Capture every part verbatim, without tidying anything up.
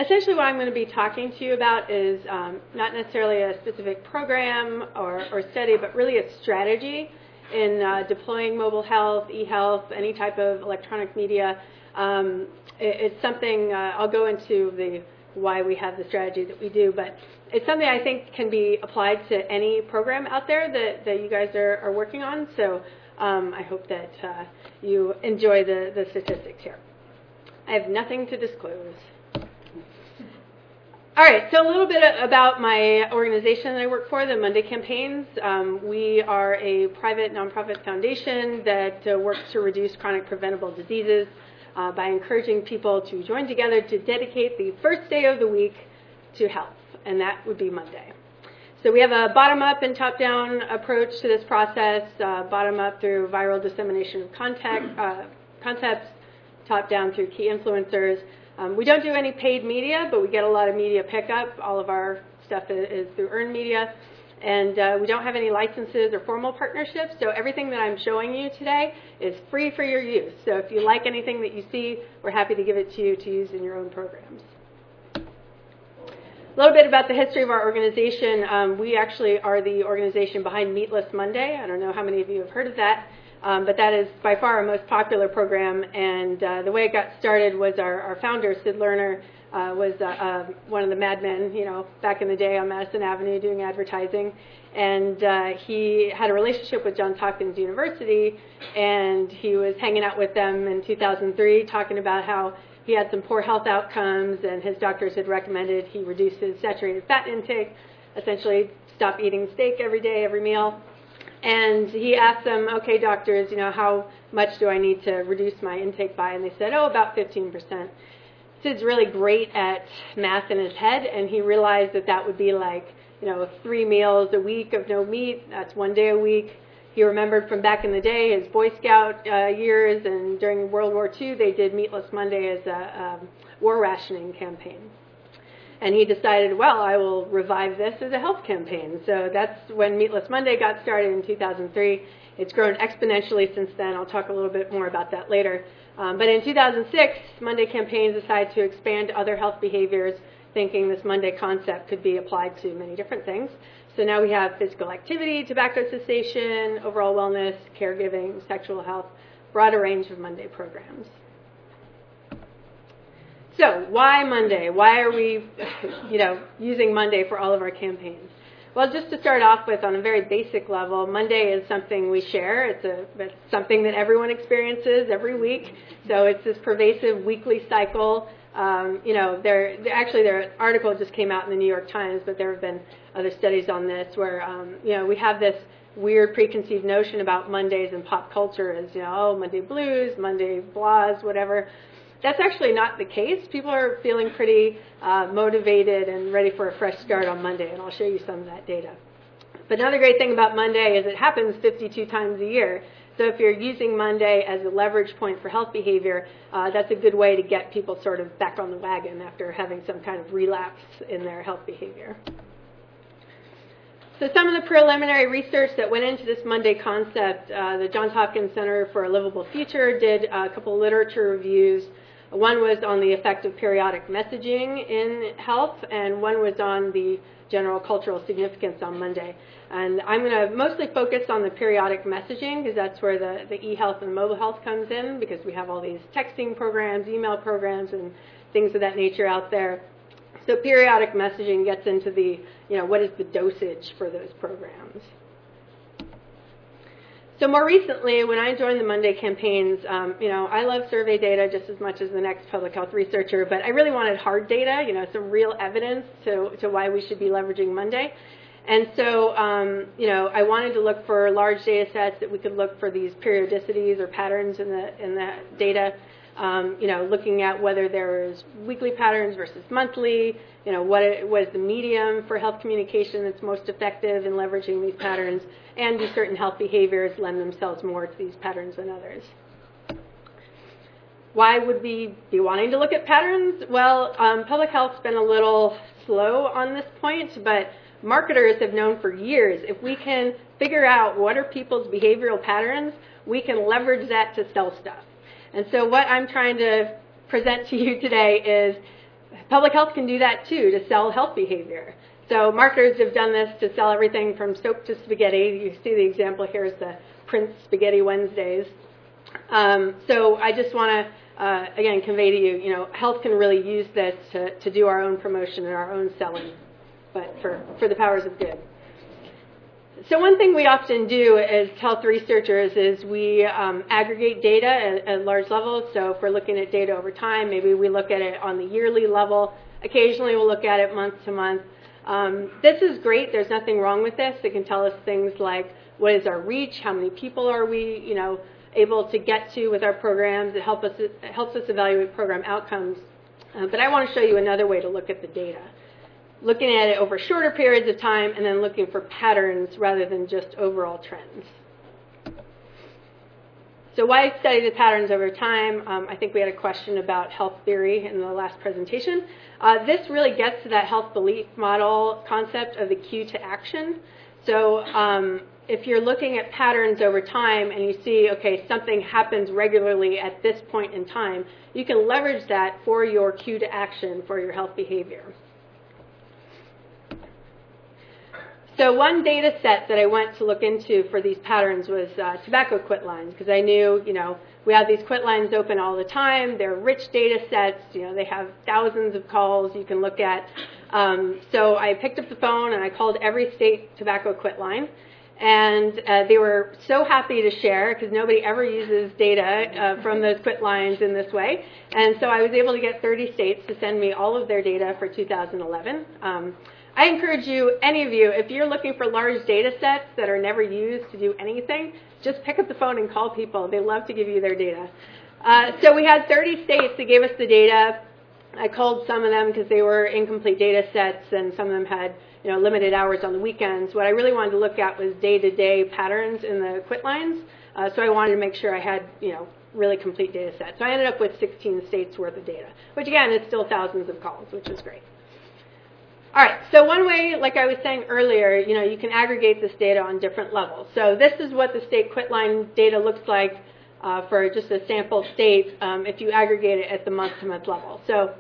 essentially what I'm going to be talking to you about is um, not necessarily a specific program or, or study, but really a strategy in uh, deploying mobile health, e-health, any type of electronic media. Um, it, it's something, uh, I'll go into the why we have the strategy that we do, but it's something I think can be applied to any program out there that, that you guys are, are working on. So um, I hope that uh, you enjoy the, the statistics here. I have nothing to disclose. All right, so a little bit about my organization that I work for, the Monday Campaigns. Um, we are a private nonprofit foundation that uh, works to reduce chronic preventable diseases uh, by encouraging people to join together to dedicate the first day of the week to health, and that would be Monday. So we have a bottom-up and top-down approach to this process, uh, bottom-up through viral dissemination of contact, uh, concepts, top-down through key influencers. Um, we don't do any paid media, but we get a lot of media pickup. All of our stuff is, is through earned media. And uh, we don't have any licenses or formal partnerships, so everything that I'm showing you today is free for your use. So if you like anything that you see, we're happy to give it to you to use in your own programs. A little bit about the history of our organization. Um, we actually are the organization behind Meatless Monday. I don't know how many of you have heard of that. Um, but that is by far our most popular program, and uh, the way it got started was our, our founder, Sid Lerner, uh, was uh, uh, one of the madmen, you know, back in the day on Madison Avenue doing advertising, and uh, he had a relationship with Johns Hopkins University, and he was hanging out with them in two thousand three talking about how he had some poor health outcomes, and his doctors had recommended he reduce his saturated fat intake, essentially stop eating steak every day, every meal. And he asked them, okay, doctors, you know, how much do I need to reduce my intake by? And they said, oh, about fifteen percent. Sid's really great at math in his head, and he realized that that would be like, you know, three meals a week of no meat. That's one day a week. He remembered from back in the day his Boy Scout uh, years, and during World War Two, they did Meatless Monday as a um, war rationing campaign. And he decided, well, I will revive this as a health campaign. So that's when Meatless Monday got started in two thousand three. It's grown exponentially since then. I'll talk a little bit more about that later. Um, but in two thousand six, Monday Campaigns decided to expand to other health behaviors, thinking this Monday concept could be applied to many different things. So now we have physical activity, tobacco cessation, overall wellness, caregiving, sexual health, broader range of Monday programs. So why Monday? Why are we, you know, using Monday for all of our campaigns? Well, just to start off with, on a very basic level, Monday is something we share. It's, a, it's something that everyone experiences every week. So it's this pervasive weekly cycle. Um, you know, there actually their article just came out in the New York Times, but there have been other studies on this where, um, you know, we have this weird preconceived notion about Mondays in pop culture as, you know, oh, Monday blues, Monday blahs, whatever. That's actually not the case. People are feeling pretty uh, motivated and ready for a fresh start on Monday, and I'll show you some of that data. But another great thing about Monday is it happens fifty-two times a year. So if you're using Monday as a leverage point for health behavior, uh, that's a good way to get people sort of back on the wagon after having some kind of relapse in their health behavior. So some of the preliminary research that went into this Monday concept, uh, the Johns Hopkins Center for a Livable Future did a couple literature reviews. One was on the effect of periodic messaging in health, and one was on the general cultural significance on Monday. And I'm going to mostly focus on the periodic messaging because that's where the, the e-health and mobile health comes in, because we have all these texting programs, email programs, and things of that nature out there. So periodic messaging gets into the, you know, what is the dosage for those programs. So more recently, when I joined the Monday Campaigns, um, you know, I love survey data just as much as the next public health researcher, but I really wanted hard data, you know, some real evidence to, to why we should be leveraging Monday. And so, um, you know, I wanted to look for large data sets that we could look for these periodicities or patterns in the in the data. Um, you know, looking at whether there's weekly patterns versus monthly, you know, what it, was the medium for health communication that's most effective in leveraging these patterns, and do certain health behaviors lend themselves more to these patterns than others. Why would we be wanting to look at patterns? Well, um, public health's been a little slow on this point, but marketers have known for years if we can figure out what are people's behavioral patterns, we can leverage that to sell stuff. And so what I'm trying to present to you today is Public health can do that too, to sell health behavior. So marketers have done this to sell everything from soap to spaghetti. You see the example here is the Prince Spaghetti Wednesdays. Um, so I just want to, uh, again, convey to you, you know, health can really use this to, to do our own promotion and our own selling, but for, for the powers of good. So one thing we often do as health researchers is we um, aggregate data at, at large levels. So if we're looking at data over time, maybe we look at it on the yearly level. Occasionally we'll look at it month to month. Um, this is great. There's nothing wrong with this. It can tell us things like what is our reach, how many people are we, you know, able to get to with our programs. It, help us, it helps us evaluate program outcomes. Uh, but I want to show you another way to look at the data. Looking at it over shorter periods of time and then looking for patterns rather than just overall trends. So why study the patterns over time? Um, I think we had a question about health theory in the last presentation. Uh, this really gets to that health belief model concept of the cue to action. So um, if you're looking at patterns over time and you see, okay, something happens regularly at this point in time, you can leverage that for your cue to action for your health behavior. So one data set that I went to look into for these patterns was uh, tobacco quit lines, because I knew, you know, we have these quit lines open all the time. They're rich data sets. You know, they have thousands of calls you can look at. Um, so I picked up the phone and I called every state tobacco quit line. And uh, they were so happy to share, because nobody ever uses data uh, from those quit lines in this way. And so I was able to get thirty states to send me all of their data for two thousand eleven. Um, I encourage you, any of you, if you're looking for large data sets that are never used to do anything, just pick up the phone and call people. They love to give you their data. Uh, so we had thirty states that gave us the data. I called some of them because they were incomplete data sets, and some of them had, you know, limited hours on the weekends. What I really wanted to look at was day-to-day patterns in the quit lines. Uh, so I wanted to make sure I had, you know, really complete data sets. So I ended up with sixteen states worth of data, which again is still thousands of calls, which is great. All right, so one way, like I was saying earlier, you know, you can aggregate this data on different levels. So this is what the state quit line data looks like uh, for just a sample state um, if you aggregate it at the month-to-month level. So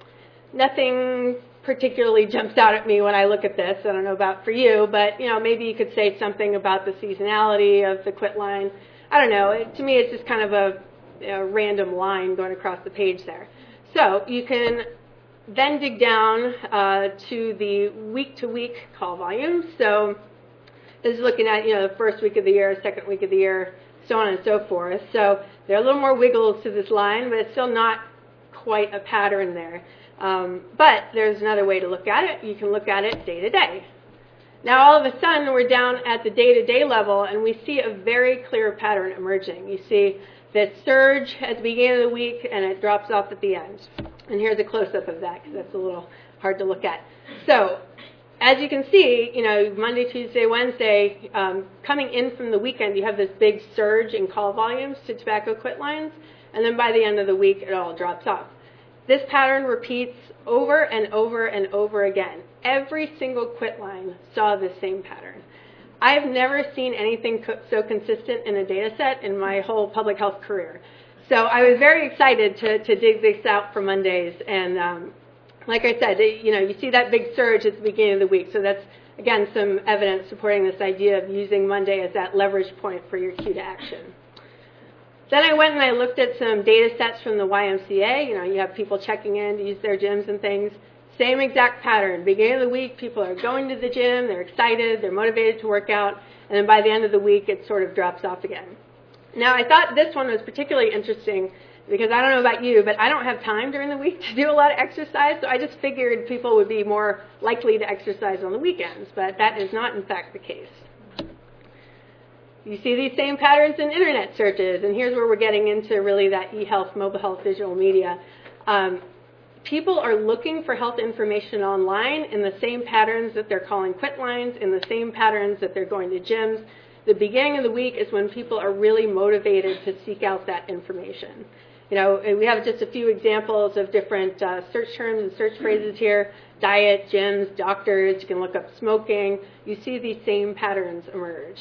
nothing particularly jumps out at me when I look at this. I don't know about for you, but, you know, maybe you could say something about the seasonality of the quit line. I don't know. It, to me, it's just kind of a, a random line going across the page there. So you can then dig down uh, to the week-to-week call volumes. So this is looking at, you know, the first week of the year, second week of the year, so on and so forth. So there are a little more wiggles to this line, but it's still not quite a pattern there. Um, but there's another way to look at it. You can look at it day-to-day. Now all of a sudden we're down at the day-to-day level, and we see a very clear pattern emerging. You see this surge at the beginning of the week, and it drops off at the end. And here's a close-up of that, because that's a little hard to look at. So as you can see, you know, Monday, Tuesday, Wednesday, um, coming in from the weekend, you have this big surge in call volumes to tobacco quit lines, and then by the end of the week, it all drops off. This pattern repeats over and over and over again. Every single quit line saw the same pattern. I've never seen anything co- so consistent in a data set in my whole public health career. So I was very excited to, to dig this out for Mondays. And um, like I said, you know, you see that big surge at the beginning of the week. So that's, again, some evidence supporting this idea of using Monday as that leverage point for your cue to action. Then I went and I looked at some data sets from the Y M C A. You know, you have people checking in to use their gyms and things. Same exact pattern. Beginning of the week, people are going to the gym, they're excited, they're motivated to work out, and then by the end of the week, it sort of drops off again. Now, I thought this one was particularly interesting because I don't know about you, but I don't have time during the week to do a lot of exercise, so I just figured people would be more likely to exercise on the weekends, but that is not, in fact, the case. You see these same patterns in internet searches, and here's where we're getting into really that e-health, mobile health, visual media. Um, people are looking for health information online in the same patterns that they're calling quit lines, in the same patterns that they're going to gyms. The beginning of the week is when people are really motivated to seek out that information. You know, we have just a few examples of different uh, search terms and search phrases here. Diet, gyms, doctors, you can look up smoking. You see these same patterns emerge.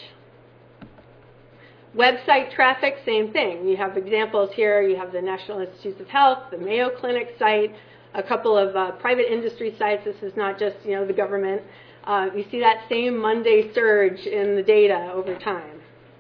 Website traffic, same thing. You have examples here. You have the National Institutes of Health, the Mayo Clinic site. a couple of uh, private industry sites. This is not just, you know, the government. Uh, you see that same Monday surge in the data over time.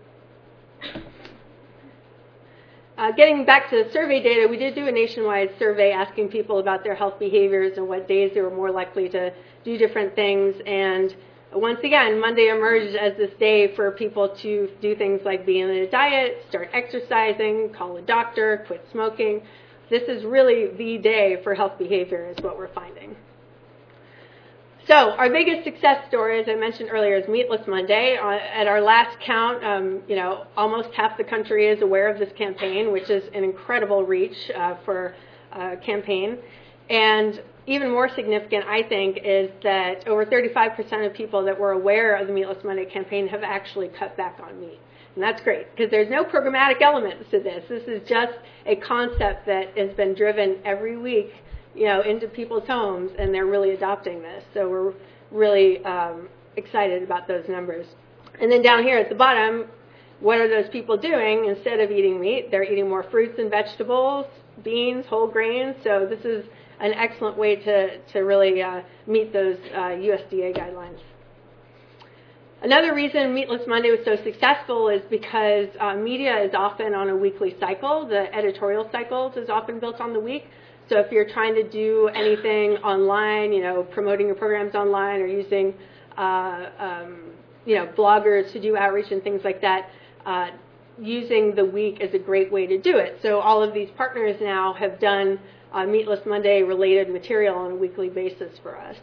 Uh, getting back to the survey data, we did do a nationwide survey asking people about their health behaviors and what days they were more likely to do different things. And once again, Monday emerged as this day for people to do things like be on a diet, start exercising, call a doctor, quit smoking. This is really the day for health behavior is what we're finding. So our biggest success story, as I mentioned earlier, is Meatless Monday. Uh, at our last count, um, you know, almost half the country is aware of this campaign, which is an incredible reach uh, for a campaign. And even more significant, I think, is that over thirty-five percent of people that were aware of the Meatless Monday campaign have actually cut back on meat. And that's great, because there's no programmatic elements to this. This is just a concept that has been driven every week, you know, into people's homes, and they're really adopting this. So we're really um, excited about those numbers. And then down here at the bottom, what are those people doing? Instead of eating meat, they're eating more fruits and vegetables, beans, whole grains. So this is an excellent way to, to really uh, meet those uh, U S D A guidelines. Another reason Meatless Monday was so successful is because uh, media is often on a weekly cycle. The editorial cycles is often built on the week. So if you're trying to do anything online, you know, promoting your programs online or using, uh, um, you know, bloggers to do outreach and things like that, uh, using the week is a great way to do it. So all of these partners now have done uh, Meatless Monday related material on a weekly basis for us.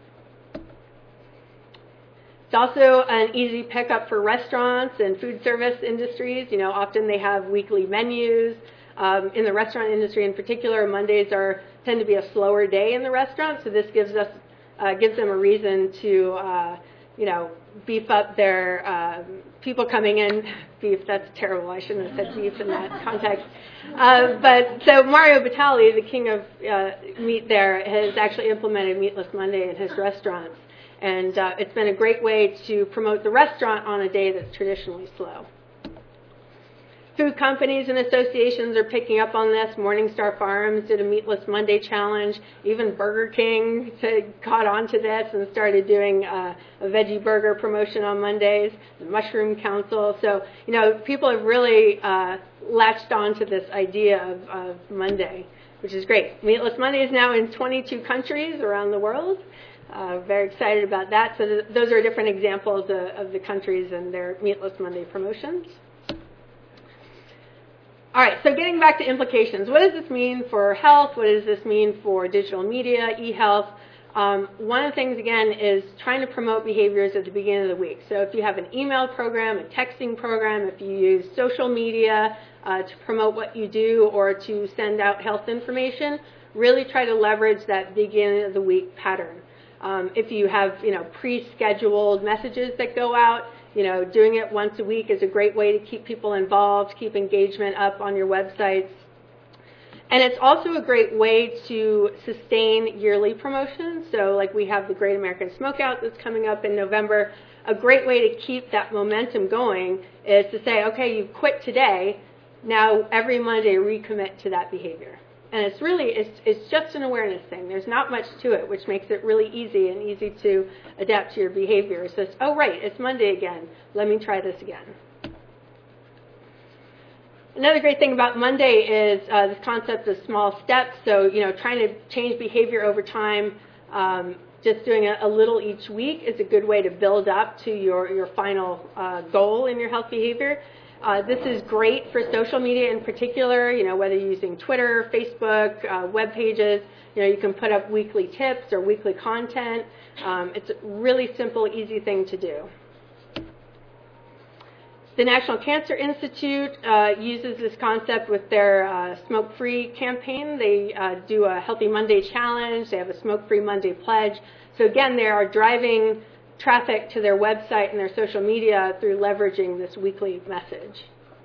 It's also an easy pickup for restaurants and food service industries. You know, often they have weekly menus. Um, in the restaurant industry in particular, Mondays are tend to be a slower day in the restaurant, so this gives us uh, gives them a reason to uh, you know beef up their uh, people coming in. Beef, that's terrible. I shouldn't have said beef in that context. Uh, but so Mario Batali, the king of uh, meat there, has actually implemented Meatless Monday in his restaurants, and uh, it's been a great way to promote the restaurant on a day that's traditionally slow. Food companies and associations are picking up on this. Morningstar Farms did a Meatless Monday challenge. Even Burger King caught on to this and started doing uh, a veggie burger promotion on Mondays. The Mushroom Council. So, you know, people have really uh, latched on to this idea of, of Monday, which is great. Meatless Monday is now in twenty-two countries around the world. Uh, very excited about that. So th- those are different examples of, of the countries and their Meatless Monday promotions. All right, so getting back to implications. What does this mean for health? What does this mean for digital media, e-health? Um, one of the things, again, is trying to promote behaviors at the beginning of the week. So if you have an email program, a texting program, if you use social media uh, to promote what you do or to send out health information, really try to leverage that beginning of the week pattern. Um, if you have, you know, pre-scheduled messages that go out, you know, doing it once a week is a great way to keep people involved, keep engagement up on your websites. And it's also a great way to sustain yearly promotions. So like we have the Great American Smokeout that's coming up in November. A great way to keep that momentum going is to say, okay, you've quit today. Now every Monday recommit to that behavior. And it's really, it's, it's just an awareness thing. There's not much to it, which makes it really easy and easy to adapt to your behavior. It's just, oh, right, it's Monday again. Let me try this again. Another great thing about Monday is uh, this concept of small steps. So, you know, trying to change behavior over time, um, just doing a, a little each week is a good way to build up to your, your final uh, goal in your health behavior. Uh, this is great for social media in particular, you know, whether you're using Twitter, Facebook, uh, web pages. You know, you can put up weekly tips or weekly content. Um, it's a really simple, easy thing to do. The National Cancer Institute uh, uses this concept with their uh, Smoke-Free campaign. They uh, do a Healthy Monday challenge. They have a Smoke-Free Monday pledge. So again, they are driving traffic to their website and their social media through leveraging this weekly message.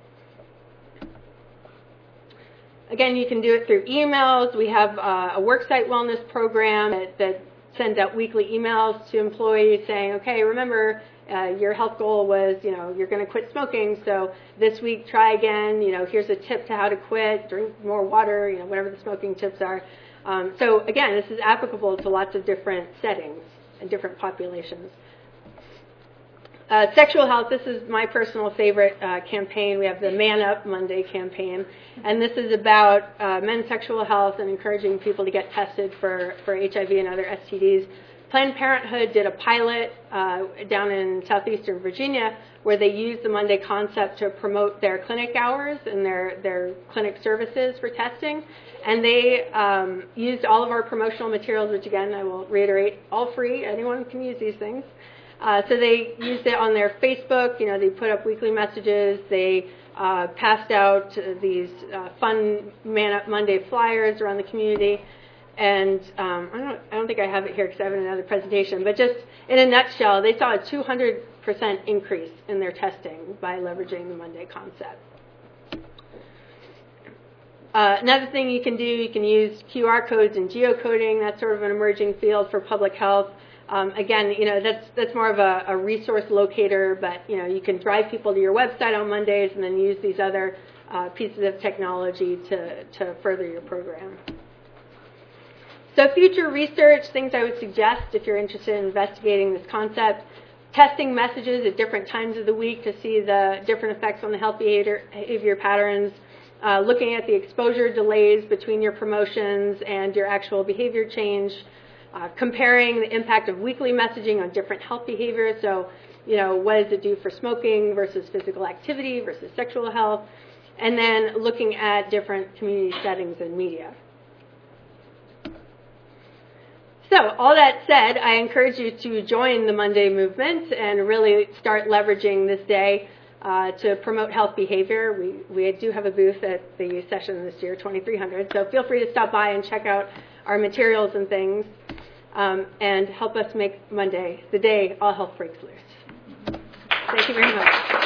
Again, you can do it through emails. We have uh, a worksite wellness program that, that sends out weekly emails to employees saying, okay, remember, Uh, your health goal was, you know, you're going to quit smoking, so this week try again. You know, here's a tip to how to quit, drink more water, you know, whatever the smoking tips are. Um, so again, this is applicable to lots of different settings and different populations. Uh, sexual health, this is my personal favorite uh, campaign. We have the Man Up Monday campaign, and this is about uh, men's sexual health and encouraging people to get tested for, for H I V and other S T Ds. Planned Parenthood did a pilot uh, down in southeastern Virginia where they used the Monday concept to promote their clinic hours and their, their clinic services for testing. And they um, used all of our promotional materials, which again, I will reiterate, all free. Anyone can use these things. Uh, so they used it on their Facebook. You know, they put up weekly messages. They uh, passed out uh, these uh, fun Man Up Monday flyers around the community. And um, I don't, I don't think I have it here because I have another presentation. But just in a nutshell, they saw a two hundred percent increase in their testing by leveraging the Monday concept. Uh, another thing you can do, you can use Q R codes and geocoding. That's sort of an emerging field for public health. Um, again, you know, that's that's more of a, a resource locator, but, you know, you can drive people to your website on Mondays and then use these other uh, pieces of technology to, to further your program. So future research, things I would suggest if you're interested in investigating this concept, testing messages at different times of the week to see the different effects on the health behavior, behavior patterns, uh, looking at the exposure delays between your promotions and your actual behavior change, Uh, comparing the impact of weekly messaging on different health behaviors. So, you know, what does it do for smoking versus physical activity versus sexual health? And then looking at different community settings and media. So, all that said, I encourage you to join the Monday movement and really start leveraging this day uh, to promote health behavior. We, we do have a booth at the session this year, twenty-three hundred, so feel free to stop by and check out our materials and things. Um, and help us make Monday the day all health breaks loose. Thank you very much.